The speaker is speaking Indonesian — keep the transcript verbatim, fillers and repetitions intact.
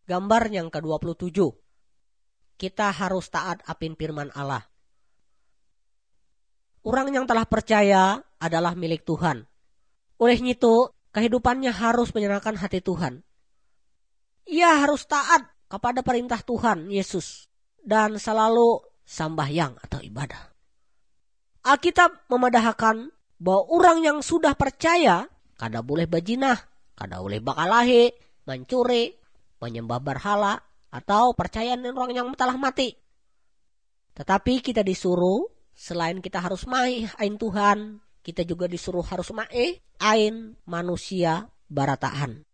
Gambar yang ke dua puluh tujuh. Kita harus taat apin firman Allah. Orang yang telah percaya adalah milik Tuhan. Oleh itu, kehidupannya harus menyenangkan hati Tuhan. Ia harus taat kepada perintah Tuhan Yesus dan selalu sambahyang atau ibadah. Alkitab memadahkan bahwa orang yang sudah percaya kada boleh bajinah, kada boleh bakalahi, mencuri, menyembah berhala, atau percaya dengan orang yang telah mati. Tetapi kita disuruh, selain kita harus mai ain Tuhan, kita juga disuruh harus mai ain manusia barataan.